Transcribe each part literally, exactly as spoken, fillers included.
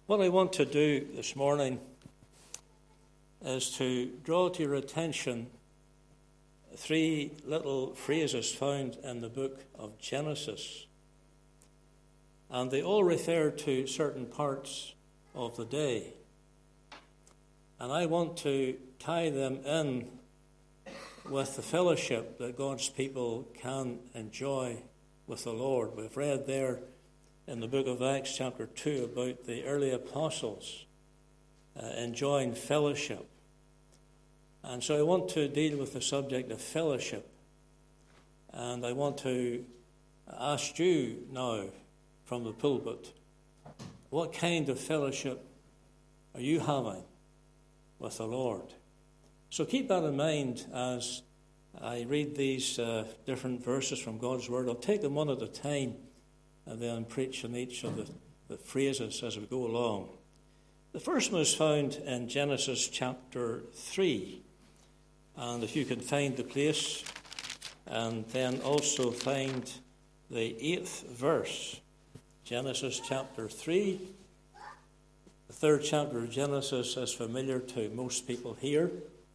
What I want to do this morning is to draw to your attention three little phrases found in the book of Genesis. And they all refer to certain parts of the day. And I want to tie them in with the fellowship that God's people can enjoy with the Lord. We've read there in the book of Acts chapter two about the early apostles uh, enjoying fellowship. And so I want to deal with the subject of fellowship. And I want to ask you now from the pulpit, what kind of fellowship are you having with the Lord? So keep that in mind as I read these uh, different verses from God's Word. I'll take them one at a time and then preach on each of the, the phrases as we go along. The first one is found in Genesis chapter three. And if you can find the place, and then also find the eighth verse. Genesis chapter three. The third chapter of Genesis is familiar to most people here.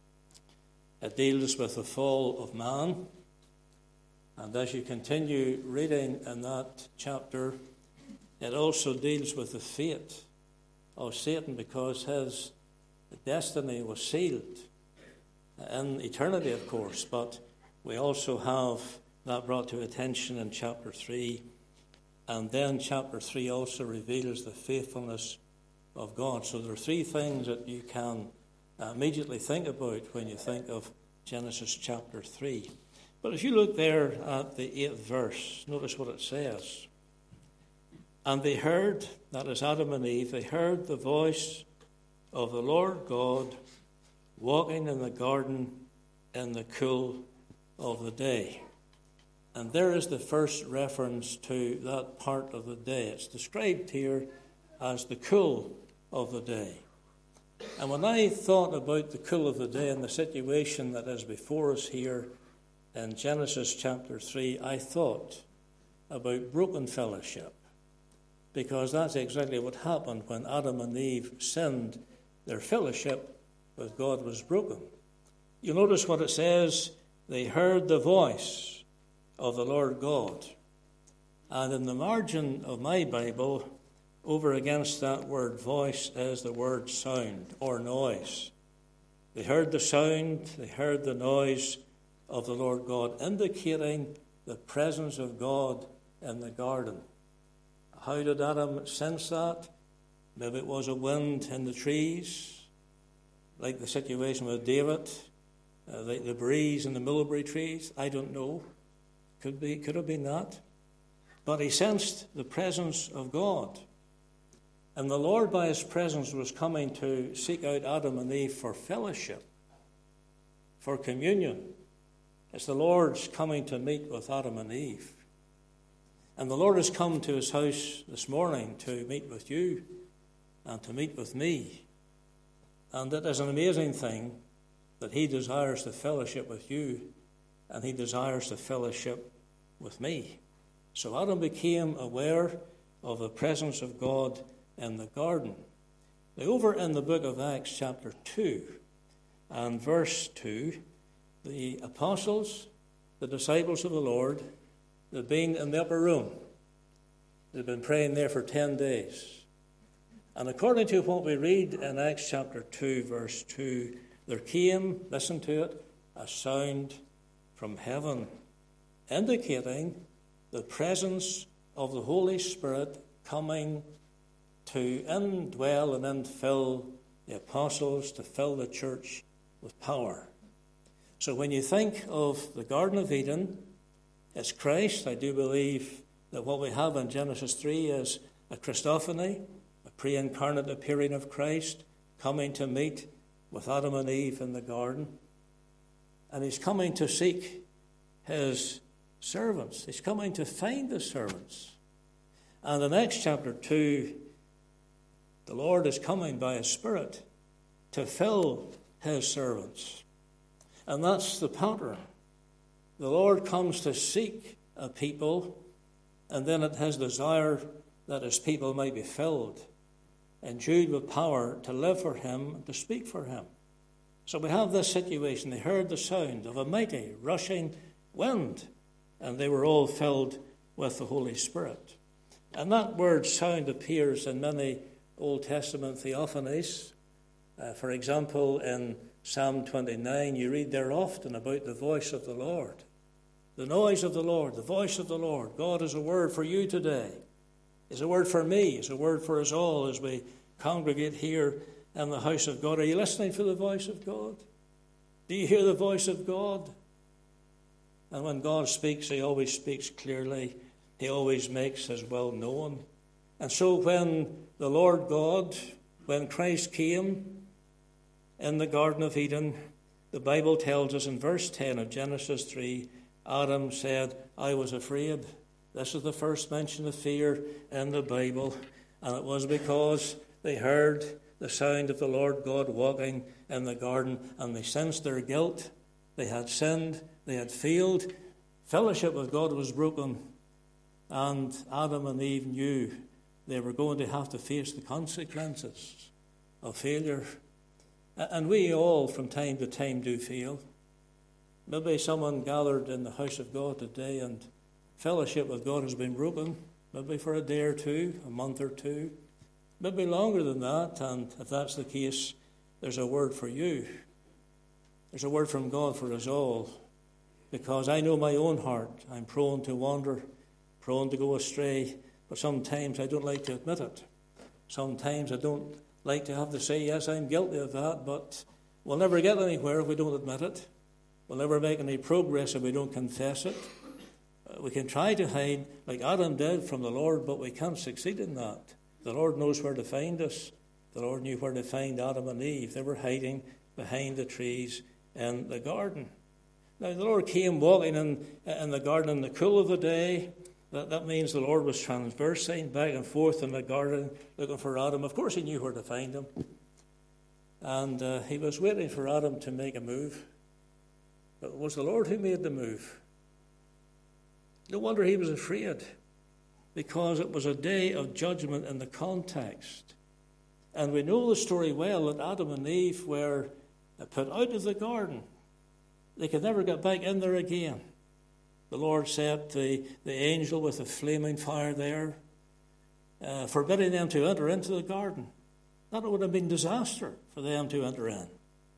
It deals with the fall of man. And as you continue reading in that chapter, it also deals with the fate of Satan, because his destiny was sealed in eternity, of course. But we also have that brought to attention in chapter three. And then chapter three also reveals the faithfulness of God. So there are three things that you can immediately think about when you think of Genesis chapter three. But if you look there at the eighth verse, notice what it says. And they heard, that is Adam and Eve, they heard the voice of the Lord God walking in the garden in the cool of the day. And there is the first reference to that part of the day. It's described here as the cool of the day. And when I thought about the cool of the day and the situation that is before us here in Genesis chapter three, I thought about broken fellowship, because that's exactly what happened when Adam and Eve sinned. Their fellowship with God was broken. You'll notice what it says, they heard the voice of the Lord God. And in the margin of my Bible, over against that word voice is the word sound or noise. They heard the sound, they heard the noise of the Lord God, indicating the presence of God in the garden. How did Adam sense that? Maybe it was a wind in the trees, like the situation with David, uh, like the breeze in the mulberry trees. I don't know. Could be, could have been that. But he sensed the presence of God. And the Lord, by his presence, was coming to seek out Adam and Eve for fellowship, for communion. It's the Lord's coming to meet with Adam and Eve. And the Lord has come to his house this morning to meet with you and to meet with me. And it is an amazing thing that he desires to fellowship with you, and he desires to fellowship with me. So Adam became aware of the presence of God in the garden. Now, over in the book of Acts chapter two and verse two, the apostles, the disciples of the Lord, they'd been in the upper room. They'd been praying there for ten days. And according to what we read in Acts chapter two, verse two, there came, listen to it, a sound from heaven, indicating the presence of the Holy Spirit coming to indwell and infill the apostles, to fill the church with power. So when you think of the Garden of Eden, it's Christ. I do believe that what we have in Genesis three is a Christophany, a pre-incarnate appearing of Christ, coming to meet with Adam and Eve in the garden. And he's coming to seek his servants. He's coming to find the servants. And in Acts chapter two, the Lord is coming by his Spirit to fill his servants. And that's the pattern. The Lord comes to seek a people, and then it has desire that his people might be filled. endued with power to live for him and to speak for him. So we have this situation. They heard the sound of a mighty rushing wind, and they were all filled with the Holy Spirit. And that word sound appears in many Old Testament theophanies. Uh, for example, in Psalm twenty-nine, you read there often about the voice of the Lord. The noise of the Lord, the voice of the Lord. God is a word for you today. It's a word for me. It's a word for us all as we congregate here in the house of God. Are you listening for the voice of God? Do you hear the voice of God? And when God speaks, he always speaks clearly. He always makes his will known. And so when the Lord God, when Christ came in the Garden of Eden, the Bible tells us in verse ten of Genesis three, Adam said, I was afraid. This is the first mention of fear in the Bible. And it was because they heard the sound of the Lord God walking in the garden, and they sensed their guilt. They had sinned. They had failed. Fellowship with God was broken. And Adam and Eve knew they were going to have to face the consequences of failure. And we all, from time to time, do fail. Maybe someone gathered in the house of God today and fellowship with God has been broken, maybe for a day or two, a month or two, maybe longer than that. And if that's the case, there's a word for you. There's a word from God for us all. Because I know my own heart. I'm prone to wander, prone to go astray, but sometimes I don't like to admit it. Sometimes I don't like to have to say, yes, I'm guilty of that, but we'll never get anywhere if we don't admit it. We'll never make any progress if we don't confess it. Uh, we can try to hide, like Adam did, from the Lord, but we can't succeed in that. The Lord knows where to find us. The Lord knew where to find Adam and Eve. They were hiding behind the trees in the garden. Now, the Lord came walking in, in the garden in the cool of the day. That, that means the Lord was transversing back and forth in the garden looking for Adam. Of course, he knew where to find him. And uh, he was waiting for Adam to make a move. But it was the Lord who made the move. No wonder he was afraid, because it was a day of judgment in the context. And we know the story well, that Adam and Eve were put out of the garden. They could never get back in there again. The Lord set the, the angel with a flaming fire there, uh, forbidding them to enter into the garden. That would have been disaster for them to enter in.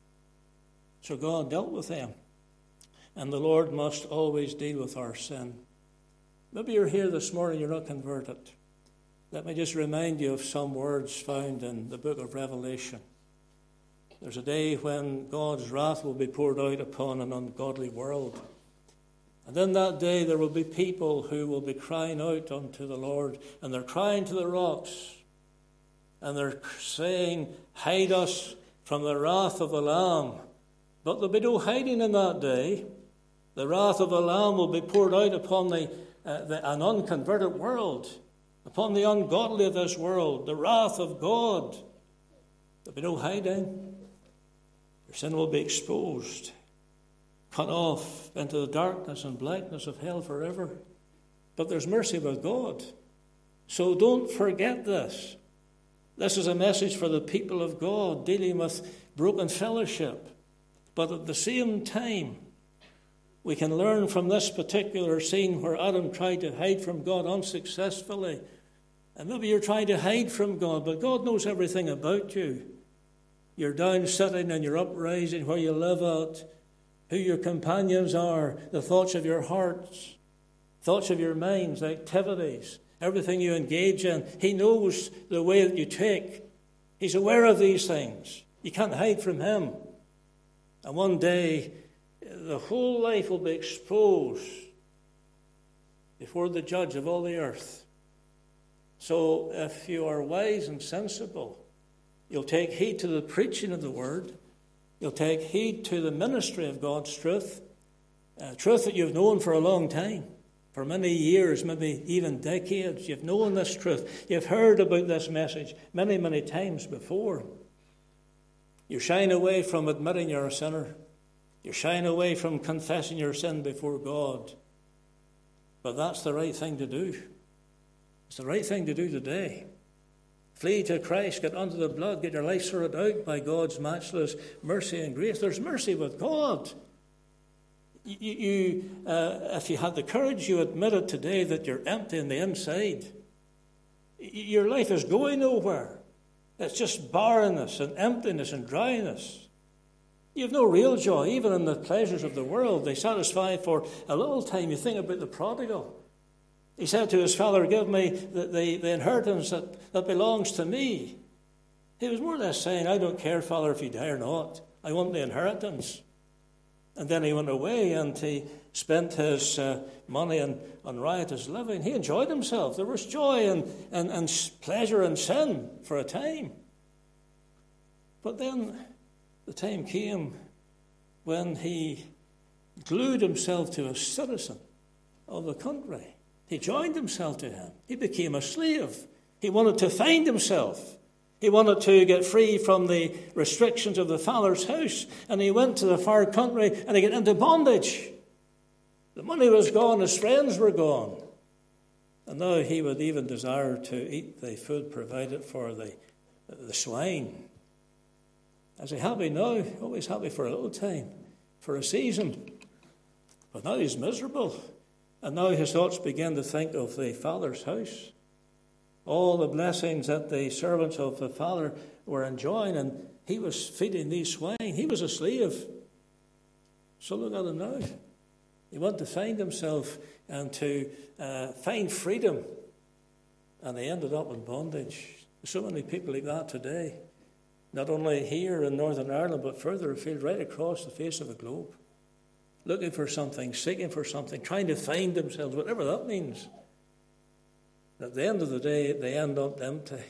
So God dealt with them. And the Lord must always deal with our sin. Maybe you're here this morning, you're not converted. Let me just remind you of some words found in the book of Revelation. There's a day when God's wrath will be poured out upon an ungodly world. And in that day there will be people who will be crying out unto the Lord, and they're crying to the rocks, and they're saying, hide us from the wrath of the Lamb. But there'll be no hiding in that day. The wrath of the Lamb will be poured out upon the, uh, the, an unconverted world, upon the ungodly of this world, the wrath of God. There'll be no hiding. Your sin will be exposed, cut off into the darkness and blackness of hell forever. But there's mercy with God. So don't forget this. This is a message for the people of God dealing with broken fellowship. But at the same time, we can learn from this particular scene where Adam tried to hide from God unsuccessfully. And maybe you're trying to hide from God, but God knows everything about you. You're down sitting and you're uprising, where you live at, who your companions are, the thoughts of your hearts, thoughts of your minds, activities, everything you engage in. He knows the way that you take. He's aware of these things. You can't hide from him. And one day, the whole life will be exposed before the judge of all the earth. So if you are wise and sensible, you'll take heed to the preaching of the word. You'll take heed to the ministry of God's truth, uh, truth that you've known for a long time, for many years, maybe even decades. You've known this truth. You've heard about this message many, many times before. You shine away from admitting you're a sinner. You shine away from confessing your sin before God. But that's the right thing to do. It's the right thing to do today. Flee to Christ, get under the blood, get your life sorted out by God's matchless mercy and grace. There's mercy with God. You, you uh, if you had the courage, you admitted today that you're empty on the inside. Your life is going nowhere. It's just barrenness and emptiness and dryness. You have no real joy, even in the pleasures of the world. They satisfy for a little time. You think about the prodigal. He said to his father, give me the, the, the inheritance that, that belongs to me. He was more or less saying, I don't care, Father, if you die or not. I want the inheritance. And then he went away and he spent his uh, money on, on riotous living. He enjoyed himself. There was joy and, and, and pleasure in sin for a time. But then the time came when he glued himself to a citizen of the country. He joined himself to him. He became a slave. He wanted to find himself. He wanted to get free from the restrictions of the father's house. And he went to the far country and he got into bondage. The money was gone. His friends were gone. And now he would even desire to eat the food provided for the, the swine. Is he happy now? Oh, he's happy for a little time, for a season. But now he's miserable. And now his thoughts began to think of the Father's house. All the blessings that the servants of the Father were enjoying, and he was feeding these swine. He was a slave. So look at him now. He wanted to find himself and to uh, find freedom. And he ended up in bondage. There's so many people like that today. Not only here in Northern Ireland, but further afield, right across the face of the globe. Looking for something, seeking for something, trying to find themselves, whatever that means. At the end of the day, they end up empty.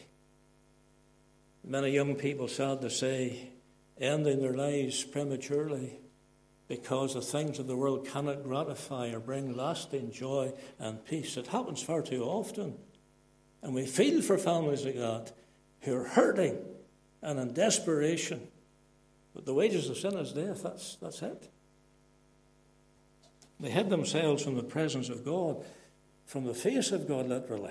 Many young people, sad to say, ending their lives prematurely because the things of the world cannot gratify or bring lasting joy and peace. It happens far too often. And we feel for families like that who are hurting and in desperation. But the wages of sin is death. That's, that's it. They hid themselves from the presence of God, from the face of God, literally.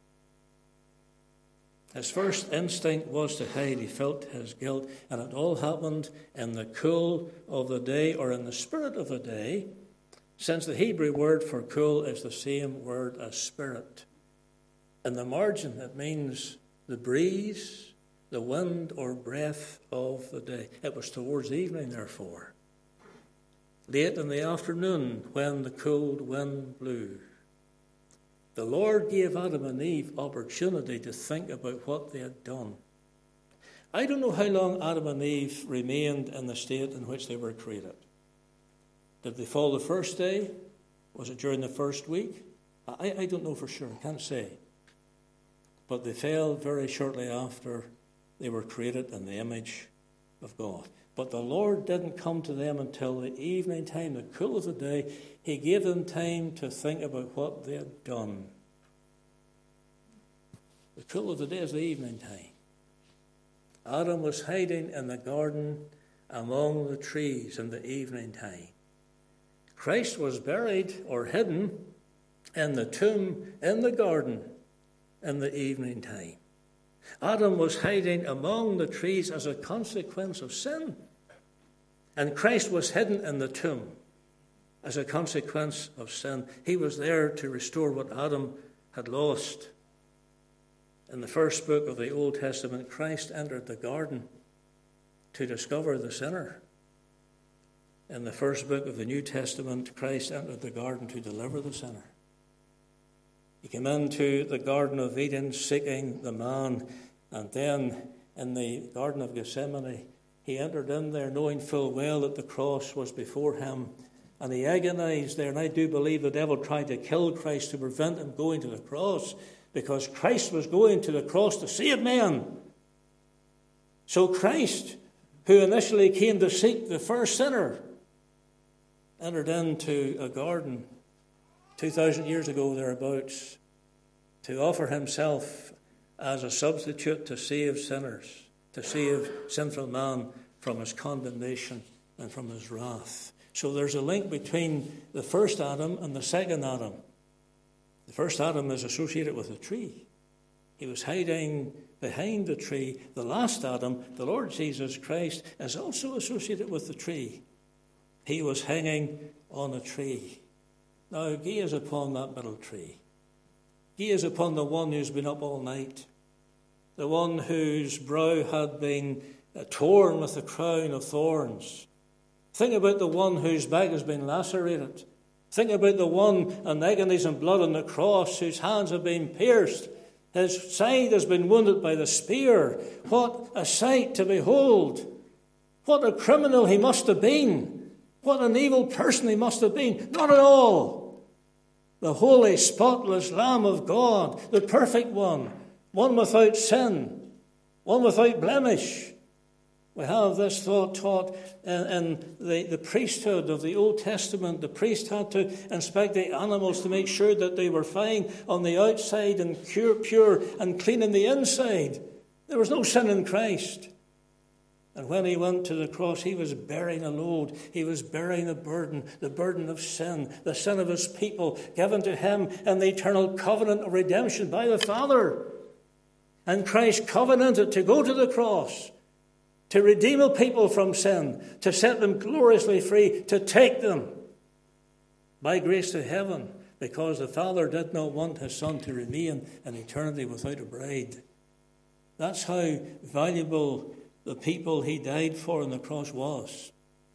His first instinct was to hide. He felt his guilt, and it all happened in the cool of the day, or in the spirit of the day, since the Hebrew word for cool is the same word as spirit. In the margin, it means the breeze, the wind or breath of the day. It was towards evening, therefore. Late in the afternoon, when the cold wind blew, the Lord gave Adam and Eve opportunity to think about what they had done. I don't know how long Adam and Eve remained in the state in which they were created. Did they fall the first day? Was it during the first week? I, I don't know for sure. I can't say. But they fell very shortly after they were created in the image of God. But the Lord didn't come to them until the evening time, the cool of the day. He gave them time to think about what they had done. The cool of the day is the evening time. Adam was hiding in the garden among the trees in the evening time. Christ was buried or hidden in the tomb in the garden in the evening time. Adam was hiding among the trees as a consequence of sin. And Christ was hidden in the tomb as a consequence of sin. He was there to restore what Adam had lost. In the first book of the Old Testament, Christ entered the garden to discover the sinner. In the first book of the New Testament, Christ entered the garden to deliver the sinner. He came into the Garden of Eden seeking the man, and then in the Garden of Gethsemane, he entered in there knowing full well that the cross was before him, and he agonized there. And I do believe the devil tried to kill Christ to prevent him going to the cross, because Christ was going to the cross to save men. So Christ, who initially came to seek the first sinner, entered into a garden two thousand years ago thereabouts to offer himself as a substitute to save sinners, to save sinful man from his condemnation and from his wrath. So there's a link between the first Adam and the second Adam. The first Adam is associated with a tree. He was hiding behind the tree, the last Adam, the Lord Jesus Christ, is also associated with the tree. He was hanging on a tree. Now gaze upon that middle tree. Gaze upon the one who's been up all night, the one whose brow had been torn with a crown of thorns. Think about the one whose back has been lacerated. Think about the one in agonies and blood on the cross, whose hands have been pierced. His side has been wounded by the spear. What a sight to behold. What a criminal he must have been. What an evil person he must have been. Not at all. The holy, spotless Lamb of God, the perfect one, one without sin, one without blemish. We have this thought taught in, in the, the priesthood of the Old Testament. The priest had to inspect the animals to make sure that they were fine on the outside and pure, pure and clean on the inside. There was no sin in Christ. And when he went to the cross, he was bearing a load. He was bearing a burden, the burden of sin, the sin of his people, given to him in the eternal covenant of redemption by the Father. And Christ covenanted to go to the cross, to redeem a people from sin, to set them gloriously free, to take them by grace to heaven, because the Father did not want his Son to remain in eternity without a bride. That's how valuable the people he died for on the cross was.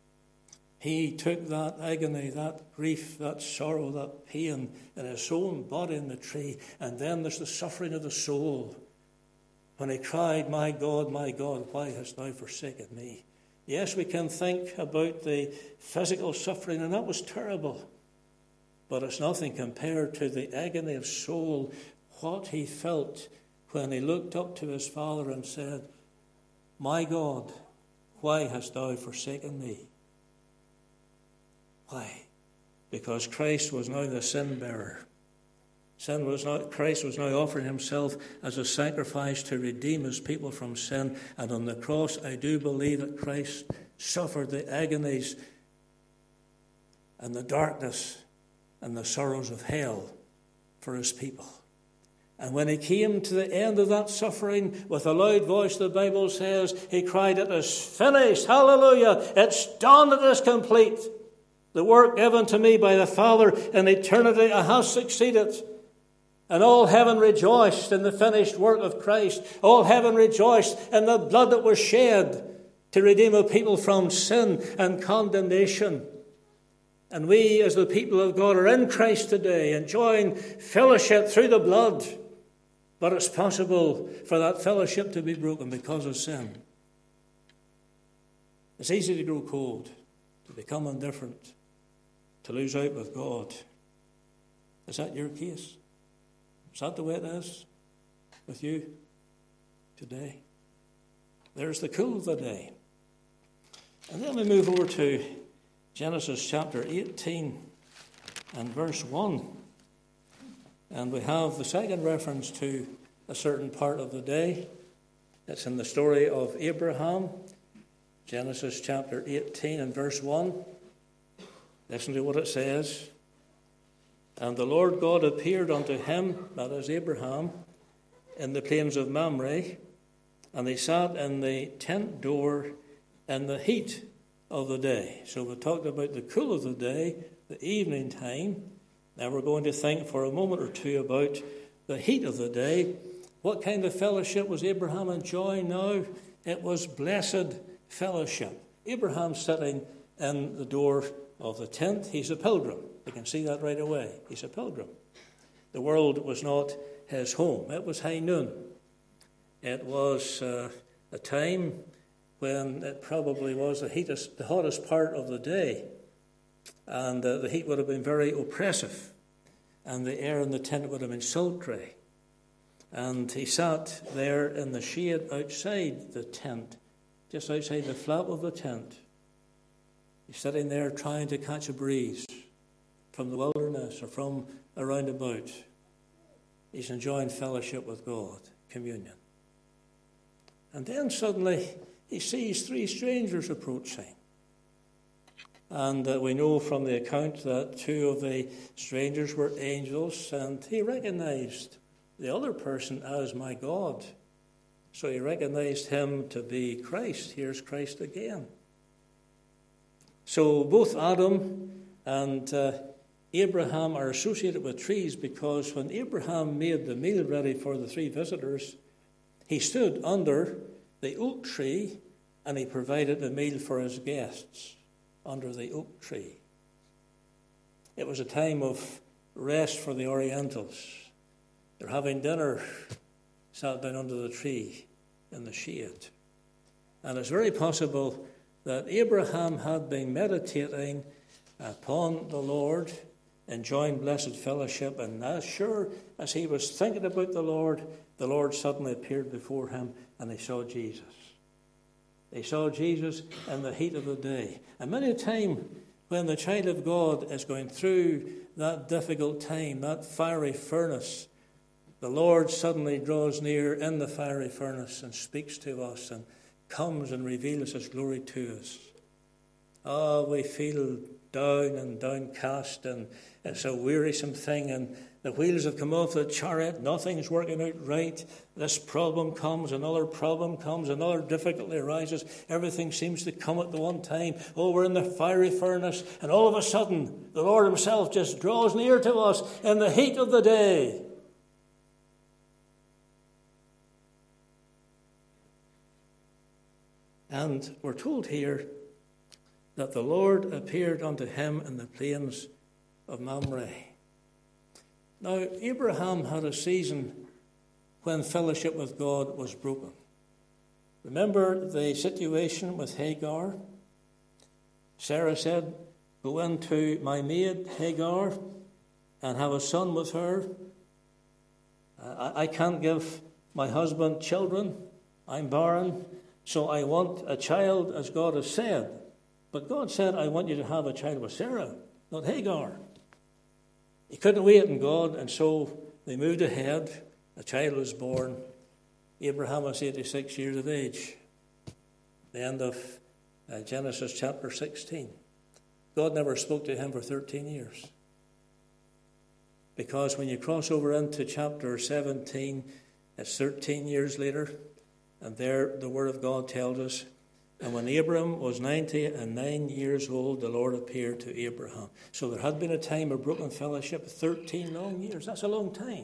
He took that agony, that grief, that sorrow, that pain in his own body in the tree. And then there's the suffering of the soul, when he cried, "My God, my God, why hast thou forsaken me?" Yes, we can think about the physical suffering, and that was terrible. But it's nothing compared to the agony of soul, what he felt when he looked up to his Father and said, "My God, why hast thou forsaken me?" Why? Because Christ was now the sin bearer. Sin was not, Christ was now offering himself as a sacrifice to redeem his people from sin. And on the cross, I do believe that Christ suffered the agonies and the darkness and the sorrows of hell for his people. And when he came to the end of that suffering, with a loud voice, the Bible says, he cried, "It is finished, hallelujah, it's done, it is complete. The work given to me by the Father in eternity, I have succeeded." And all heaven rejoiced in the finished work of Christ. All heaven rejoiced in the blood that was shed to redeem a people from sin and condemnation. And we, as the people of God, are in Christ today, enjoying fellowship through the blood. But it's possible for that fellowship to be broken because of sin. It's easy to grow cold, to become indifferent, to lose out with God. Is that your case? Is that the way it is with you today? There's the cool of the day. And then we move over to Genesis chapter eighteen and verse one. And we have the second reference to a certain part of the day. It's in the story of Abraham, Genesis chapter eighteen and verse one. Listen to what it says. "And the Lord God appeared unto him," that is Abraham, "in the plains of Mamre, and they sat in the tent door in the heat of the day." So we talked about the cool of the day, the evening time. Now we're going to think for a moment or two about the heat of the day. What kind of fellowship was Abraham enjoying now? It was blessed fellowship. Abraham's sitting in the door of the tent. He's a pilgrim. You can see that right away. He's a pilgrim. The world was not his home. It was high noon. It was uh, a time when it probably was the heatest, the hottest part of the day. And uh, the heat would have been very oppressive. And the air in the tent would have been sultry. And he sat there in the shade outside the tent, just outside the flap of the tent. He's sitting there trying to catch a breeze from the wilderness or from around about. He's enjoying fellowship with God, communion. And then suddenly he sees three strangers approaching. And uh, we know from the account that two of the strangers were angels, and he recognized the other person as "my God." So he recognized him to be Christ. Here's Christ again. So both Adam and uh, Abraham are associated with trees, because when Abraham made the meal ready for the three visitors, he stood under the oak tree and he provided a meal for his guests under the oak tree. It was a time of rest for the Orientals. They're having dinner, sat down under the tree in the shade. And it's very possible that Abraham had been meditating upon the Lord, enjoying blessed fellowship, and as sure as he was thinking about the Lord, the Lord suddenly appeared before him and he saw Jesus. He saw Jesus in the heat of the day. And many a time when the child of God is going through that difficult time, that fiery furnace, the Lord suddenly draws near in the fiery furnace and speaks to us and comes and reveals his glory to us. Oh, we feel down and downcast, and it's a wearisome thing, and the wheels have come off the chariot, nothing's working out right. This problem comes, another problem comes, another difficulty arises. Everything seems to come at the one time. Oh, we're in the fiery furnace, and all of a sudden, the Lord himself just draws near to us in the heat of the day. And we're told here that the Lord appeared unto him in the plains of Mamre. Now, Abraham had a season when fellowship with God was broken. Remember the situation with Hagar? Sarah said, "Go into my maid Hagar and have a son with her. I, I can't give my husband children. I'm barren. So I want a child as God has said." But God said, "I want you to have a child with Sarah, not Hagar." He couldn't wait on God, and so they moved ahead. A child was born. Abraham was eighty-six years of age. The end of uh, Genesis chapter sixteen. God never spoke to him for thirteen years. Because when you cross over into chapter seventeen, it's thirteen years later. And there the word of God tells us, and when Abram was ninety and nine years old, the Lord appeared to Abraham. So there had been a time of broken fellowship, thirteen long years. That's a long time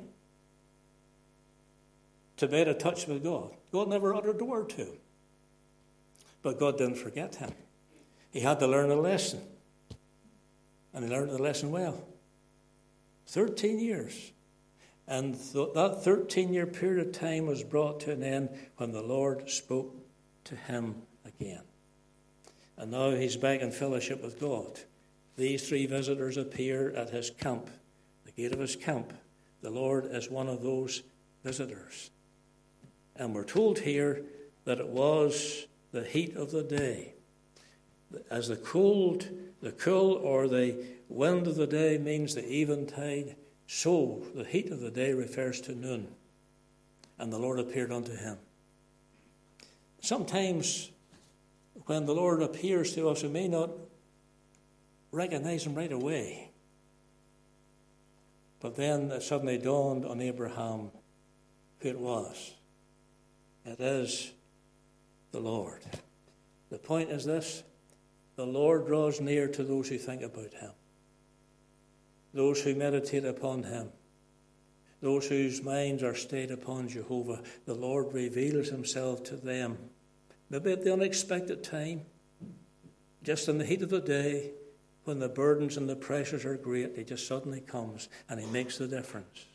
to be out of touch with God. God never uttered a word to him. But God didn't forget him. He had to learn a lesson. And he learned the lesson well. thirteen years. And th- that thirteen-year period of time was brought to an end when the Lord spoke to him again. And now he's back in fellowship with God. These three visitors appear at his camp, the gate of his camp. The Lord is one of those visitors. And we're told here that it was the heat of the day. As the cold, the cool or the wind of the day means the eventide, so the heat of the day refers to noon. And the Lord appeared unto him. Sometimes when the Lord appears to us, we may not recognize him right away. But then it suddenly dawned on Abraham who it was. It is the Lord. The point is this: the Lord draws near to those who think about him, those who meditate upon him, those whose minds are stayed upon Jehovah. The Lord reveals himself to them, maybe at the unexpected time, just in the heat of the day, when the burdens and the pressures are great. He just suddenly comes and he makes the difference.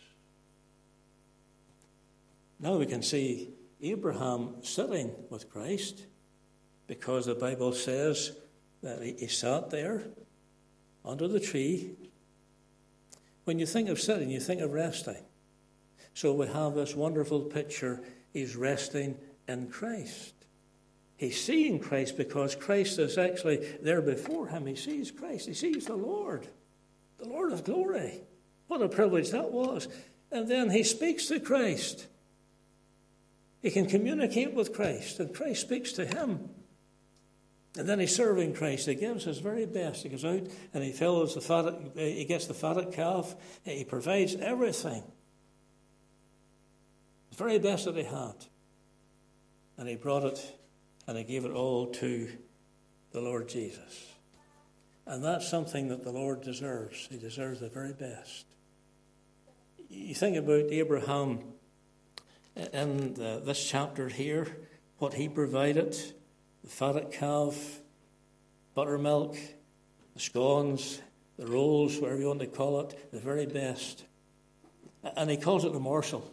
Now we can see Abraham sitting with Christ, because the Bible says that he, he sat there under the tree. When you think of sitting, you think of resting. So we have this wonderful picture. He's resting in Christ. He's seeing Christ because Christ is actually there before him. He sees Christ. He sees the Lord, the Lord of glory. What a privilege that was. And then he speaks to Christ. He can communicate with Christ, and Christ speaks to him. And then he's serving Christ. He gives his very best. He goes out and he fills the fatted, he gets the fatted calf. He provides everything. The very best that he had. and he brought it and he gave it all to the Lord Jesus. And that's something that the Lord deserves. He deserves the very best. You think about Abraham in the, this chapter here, what he provided, the fatted calf, buttermilk, the scones, the rolls, whatever you want to call it, the very best. And he calls it a morsel.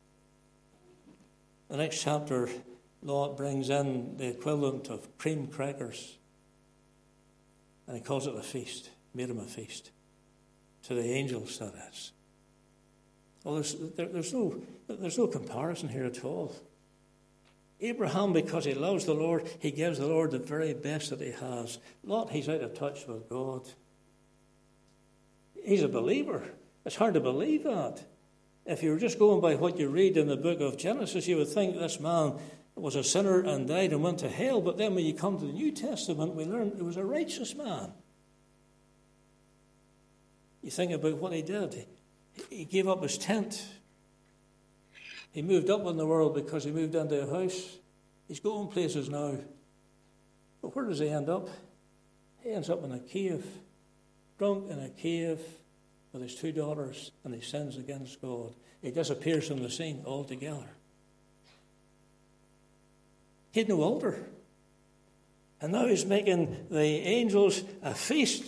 The next chapter, Lot brings in the equivalent of cream crackers. And he calls it a feast, made him a feast. To the angels, that is. Well, there's, there, there's, no, there's no comparison here at all. Abraham, because he loves the Lord, he gives the Lord the very best that he has. Lot, he's out of touch with God. He's a believer. It's hard to believe that. If you were just going by what you read in the book of Genesis, you would think this man was a sinner and died and went to hell. But then when you come to the New Testament, we learn he was a righteous man. You think about what he did. He gave up his tent. He moved up in the world because he moved into a house. He's going places now. But where does he end up? He ends up in a cave, drunk in a cave with his two daughters, and he sins against God. He disappears from the scene altogether. He had no altar. And now he's making the angels a feast.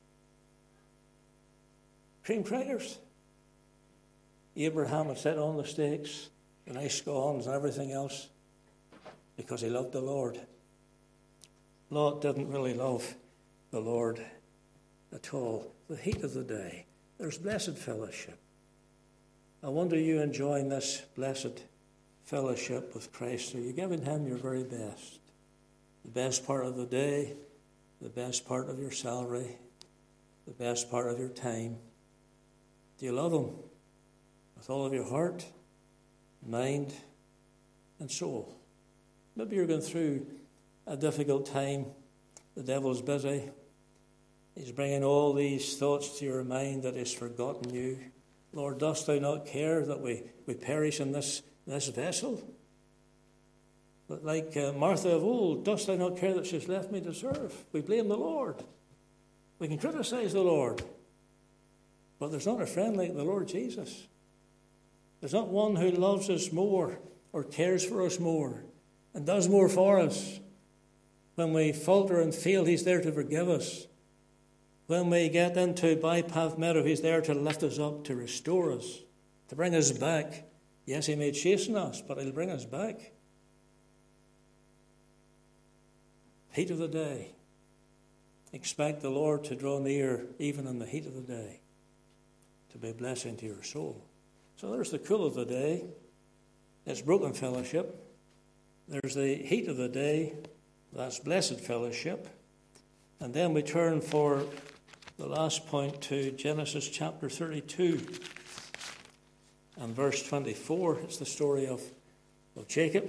Cream crackers. Abraham had set on the steaks, the nice scones and everything else because he loved the Lord. Lot didn't really love the Lord at all. The heat of the day. There's blessed fellowship. I wonder, are you enjoying this blessed fellowship with Christ? Are you giving him your very best? The best part of the day, the best part of your salary, the best part of your time. Do you love him with all of your heart, mind, and soul? Maybe you're going through a difficult time. The devil's busy. He's bringing all these thoughts to your mind that he's forgotten you. Lord, dost thou not care that we, we perish in this, this vessel? But like uh, Martha of old, dost thou not care that she's left me to serve? We blame the Lord. We can criticize the Lord. But there's not a friend like the Lord Jesus. There's not one who loves us more or cares for us more and does more for us. When we falter and fail, he's there to forgive us. When we get into bypath meadow, he's there to lift us up, to restore us, to bring us back. Yes, he may chasten us, but he'll bring us back. Heat of the day. Expect the Lord to draw near even in the heat of the day, to be a blessing to your soul. So there's the cool of the day. It's broken fellowship. There's the heat of the day. That's blessed fellowship. And then we turn for the last point to Genesis chapter thirty-two and verse twenty-four. It's the story of, of Jacob.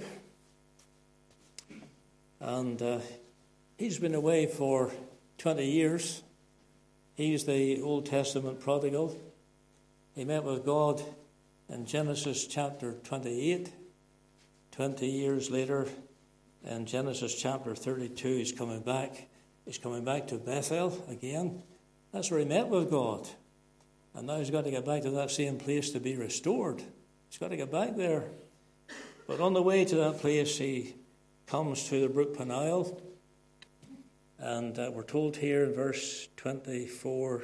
And uh, he's been away for twenty years. He's the Old Testament prodigal. He met with God in Genesis chapter twenty-eight. twenty years later, in Genesis chapter thirty-two, he's coming back. He's coming back to Bethel again. That's where he met with God. And now he's got to get back to that same place to be restored. He's got to get back there. But on the way to that place, he comes to the brook Peniel. And uh, we're told here in verse twenty-four,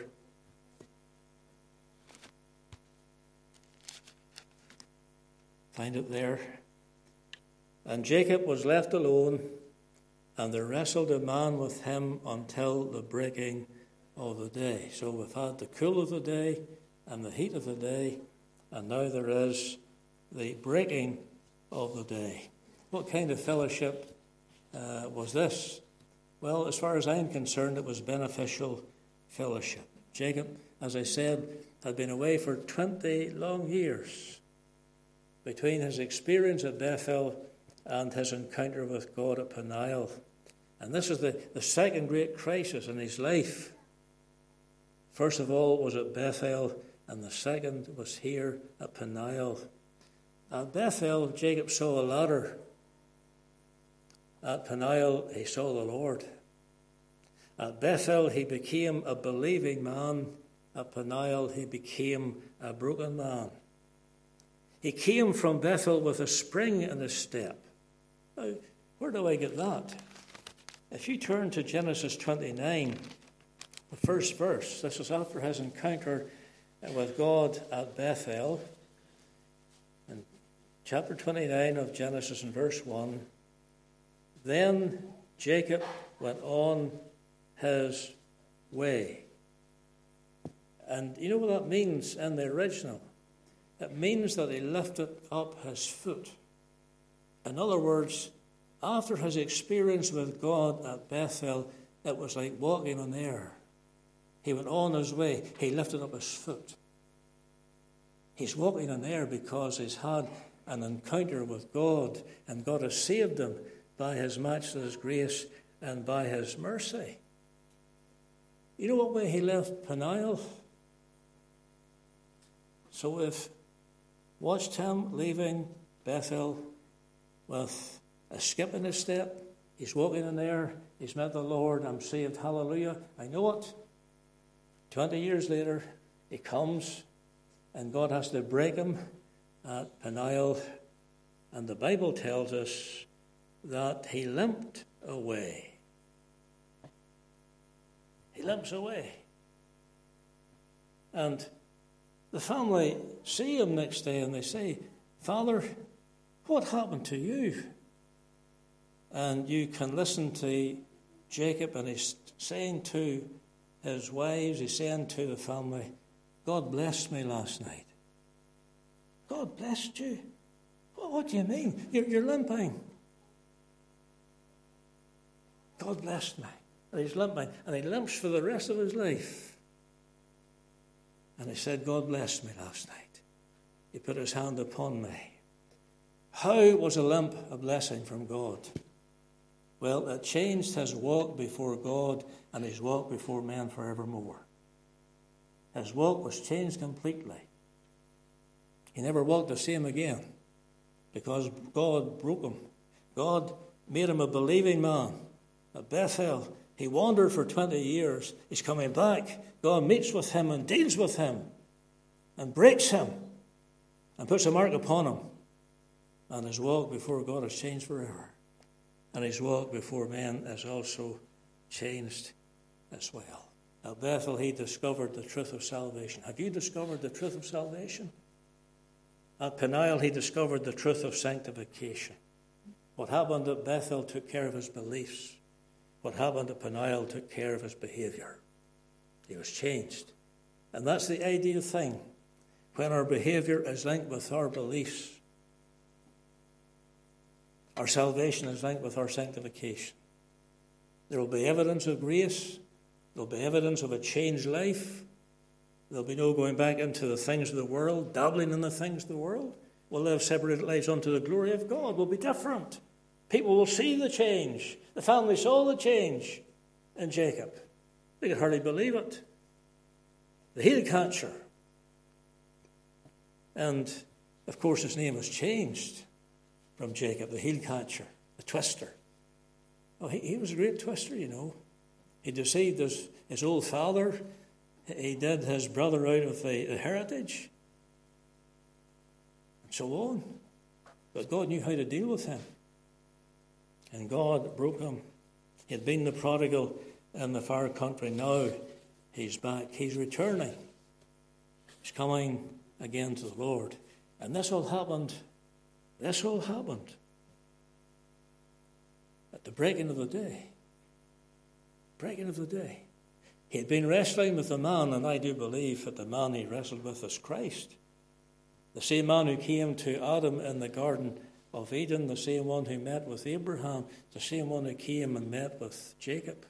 find it there. And Jacob was left alone, and there wrestled a man with him until the breaking of the day. So we've had the cool of the day and the heat of the day, and now there is the breaking of the day. What kind of fellowship uh, was this? Well, as far as I'm concerned, it was beneficial fellowship. Jacob, as I said, had been away for twenty long years between his experience at Bethel and his encounter with God at Peniel. And this is the, the second great crisis in his life. First of all was at Bethel, and the second was here at Peniel. At Bethel, Jacob saw a ladder. At Peniel, he saw the Lord. At Bethel, he became a believing man. At Peniel, he became a broken man. He came from Bethel with a spring in his step. Now, where do I get that? If you turn to Genesis twenty-nine, the first verse, this is after his encounter with God at Bethel. In chapter twenty-nine of Genesis, in verse one, then Jacob went on his way. And you know what that means in the original? It means that he lifted up his foot. In other words, after his experience with God at Bethel, it was like walking on air. He went on his way. He lifted up his foot. He's walking on air because he's had an encounter with God, and God has saved him by his matchless grace and by his mercy. You know what way he left Peniel? So if watched him leaving Bethel with a skip in his step, he's walking in there, he's met the Lord, I'm saved, hallelujah, I know it. Twenty years later, he comes, and God has to break him at Peniel, and the Bible tells us that he limped away. He limps away. And the family see him next day and they say, Father, what happened to you? And you can listen to Jacob, and he's saying to his wives, he's saying to the family, God blessed me last night. God blessed you? Well, what do you mean? You're, you're limping. God blessed me. And he's limping. And he limps for the rest of his life. And he said, God blessed me last night. He put his hand upon me. How was a limp a blessing from God? Well, it changed his walk before God and his walk before men forevermore. His walk was changed completely. He never walked the same again because God broke him. God made him a believing man. At Bethel, he wandered for twenty years. He's coming back. God meets with him and deals with him and breaks him and puts a mark upon him. And his walk before God has changed forever. And his walk before men is also changed as well. At Bethel, he discovered the truth of salvation. Have you discovered the truth of salvation? At Peniel, he discovered the truth of sanctification. What happened at Bethel took care of his beliefs. What happened at Peniel took care of his behavior. He was changed. And that's the ideal thing. When our behavior is linked with our beliefs, our salvation is linked with our sanctification. There will be evidence of grace. There will be evidence of a changed life. There will be no going back into the things of the world, dabbling in the things of the world. We'll live separated lives unto the glory of God. We'll be different. People will see the change. The family saw the change in Jacob. They could hardly believe it. The heel catcher. And, of course, his name was changed from Jacob, the heel catcher, the twister. Oh, he, he was a great twister, you know. He deceived his, his old father. He did his brother out of the, the heritage. And so on. But God knew how to deal with him. And God broke him. He had been the prodigal in the far country. Now he's back. He's returning. He's coming again to the Lord. And this all happened. This all happened at the breaking of the day. Breaking of the day. He had been wrestling with the man, and I do believe that the man he wrestled with is Christ. The same man who came to Adam in the Garden of Eden, the same one who met with Abraham, the same one who came and met with Jacob.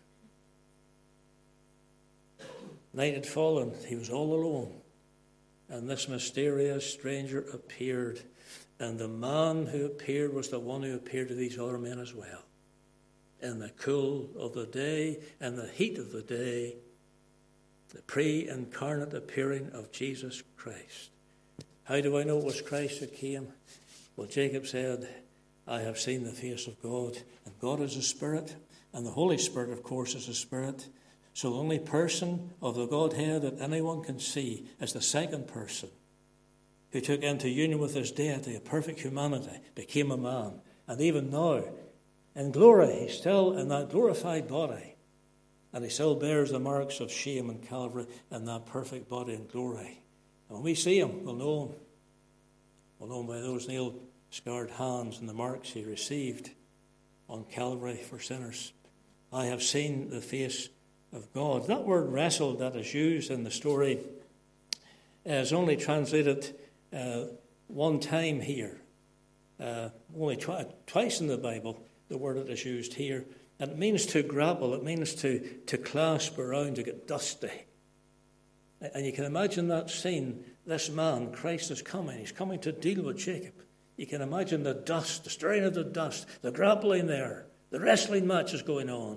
Night had fallen. He was all alone. And this mysterious stranger appeared. And the man who appeared was the one who appeared to these other men as well. In the cool of the day, in the heat of the day, the pre-incarnate appearing of Jesus Christ. How do I know it was Christ who came? Well, Jacob said, I have seen the face of God. And God is a spirit, and the Holy Spirit, of course, is a spirit. So the only person of the Godhead that anyone can see is the second person, who took into union with his deity, a perfect humanity, became a man. And even now, in glory, he's still in that glorified body. And he still bears the marks of shame and Calvary in that perfect body and glory. And when we see him, we'll know him. We'll know him by those nail-scarred hands and the marks he received on Calvary for sinners. I have seen the face of God. That word wrestled that is used in the story is only translated uh, one time here. Uh, only twi- twice in the Bible, the word that is used here. And it means to grapple. It means to, to clasp around, to get dusty. And you can imagine that scene. This man, Christ, is coming. He's coming to deal with Jacob. You can imagine the dust, the stirring of the dust, the grappling there. The wrestling match is going on.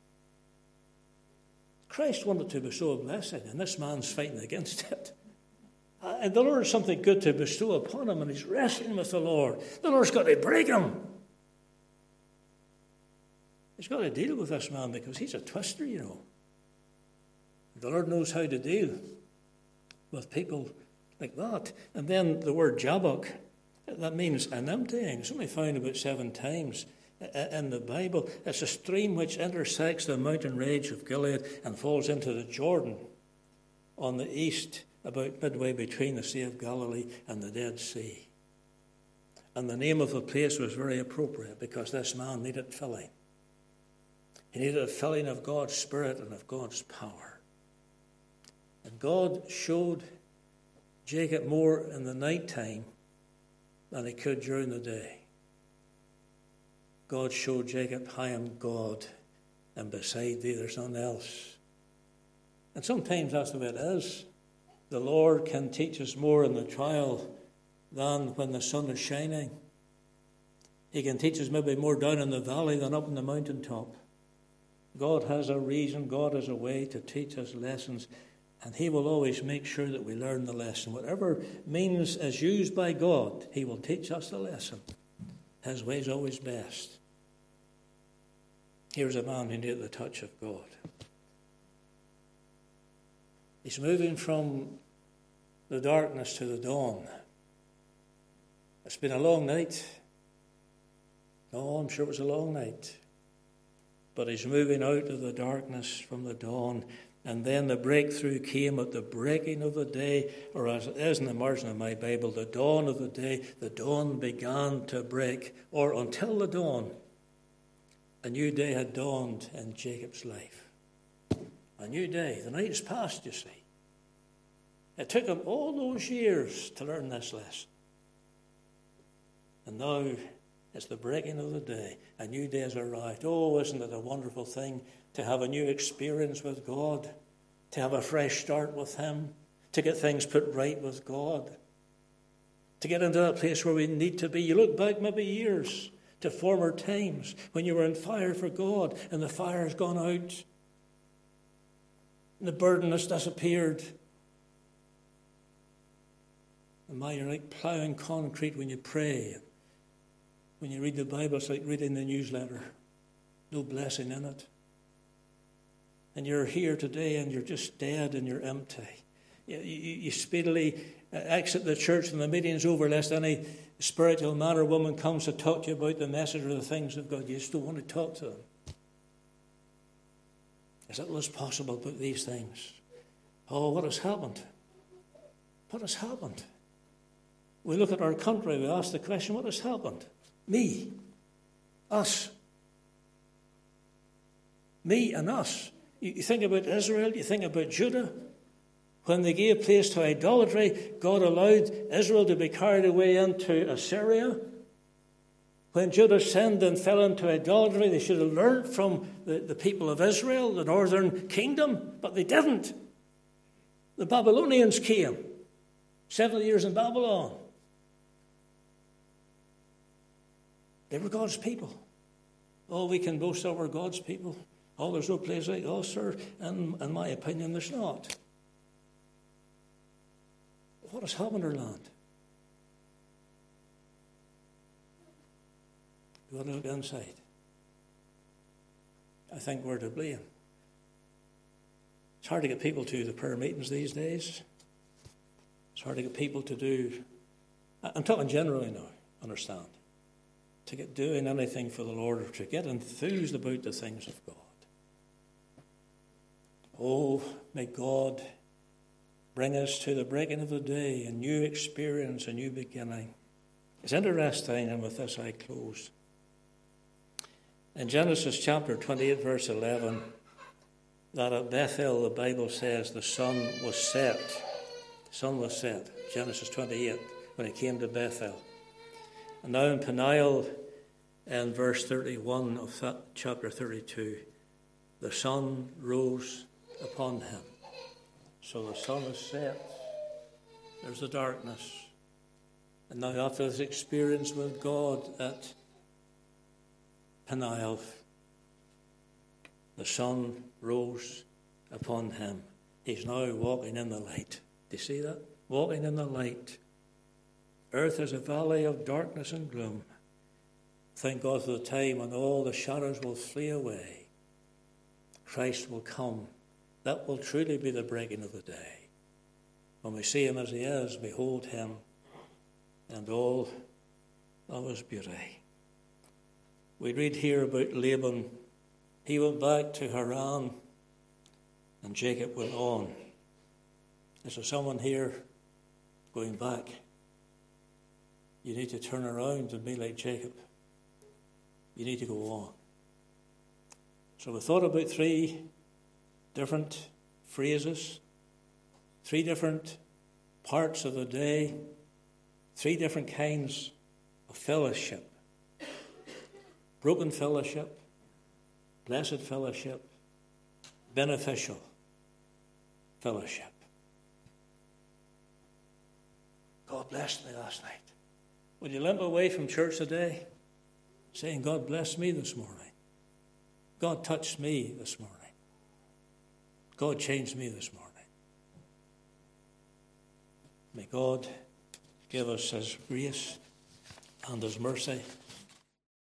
Christ wanted to bestow a blessing, and this man's fighting against it. And the Lord has something good to bestow upon him, and he's wrestling with the Lord. The Lord's got to break him. He's got to deal with this man because he's a twister, you know. The Lord knows how to deal with people like that. And then the word Jabbok, that means an emptying. It's only found about seven times in the Bible. It's a stream which intersects the mountain range of Gilead and falls into the Jordan on the east, about midway between the Sea of Galilee and the Dead Sea. And the name of the place was very appropriate because this man needed filling. He needed a filling of God's Spirit and of God's power. And God showed Jacob more in the night time than he could during the day. God showed Jacob, I am God, and beside thee there's none else. And sometimes that's the way it is. The Lord can teach us more in the trial than when the sun is shining. He can teach us maybe more down in the valley than up in the mountaintop. God has a reason, God has a way to teach us lessons, and he will always make sure that we learn the lesson. Whatever means is used by God, he will teach us the lesson. His way is always best. Here's a man who needed the touch of God. He's moving from the darkness to the dawn. It's been a long night. Oh, I'm sure it was a long night. But he's moving out of the darkness from the dawn. And then the breakthrough came at the breaking of the day, or as it is in the margin of my Bible, the dawn of the day. The dawn began to break, or until the dawn, a new day had dawned in Jacob's life. A new day. The night is past, you see. It took him all those years to learn this lesson. And now it's the breaking of the day. A new day has arrived. Oh, isn't it a wonderful thing to have a new experience with God, to have a fresh start with him, to get things put right with God, to get into that place where we need to be. You look back maybe years to former times when you were on fire for God and the fire has gone out and the burden has disappeared. And now you're like ploughing concrete when you pray. When you read the Bible, it's like reading the newsletter. No blessing in it. And you're here today and you're just dead and you're empty. You, you, you speedily exit the church when the meeting's over, lest any spiritual man or woman comes to talk to you about the message or the things of God. You just don't want to talk to them. As little as possible about these things. Oh, what has happened? What has happened? We look at our country, we ask the question, what has happened? Me. Us. Me and us. You think about Israel, you think about Judah. When they gave place to idolatry, God allowed Israel to be carried away into Assyria. When Judah sinned and fell into idolatry, they should have learned from the, the people of Israel, the northern kingdom, but they didn't. The Babylonians came. Seventy years in Babylon. They were God's people. Oh, we can boast that we're God's people. Oh, there's no place like us, sir. And in my opinion, there's not. What has happened to our land? We've got to look inside. I think we're to blame. It's hard to get people to the prayer meetings these days. It's hard to get people to do, I'm talking generally now, understand, to get doing anything for the Lord or to get enthused about the things of God. Oh, may God bring us to the breaking of the day, a new experience, a new beginning. It's interesting, and with this I close. In Genesis chapter twenty-eight, verse eleven, that at Bethel, the Bible says, the sun was set. The sun was set. Genesis twenty-eight, when it came to Bethel. And now in Peniel, in verse thirty-one of that chapter thirty-two, the sun rose upon him. So the sun is set. There's the darkness. And now after this experience with God at Peniel, the sun rose upon him. He's now walking in the light. Do you see that? Walking in the light. Earth is a valley of darkness and gloom. Thank God for the time when all the shadows will flee away. Christ will come. That will truly be the breaking of the day. When we see him as he is, behold him and all of his beauty. We read here about Laban. He went back to Haran and Jacob went on. Is there someone here going back? You need to turn around and be like Jacob. You need to go on. So we thought about three different phrases, three different parts of the day, three different kinds of fellowship. Broken fellowship, blessed fellowship, beneficial fellowship. God blessed me last night. Will you limp away from church today saying, God blessed me this morning. God touched me this morning. God changed me this morning. May God give us his grace and his mercy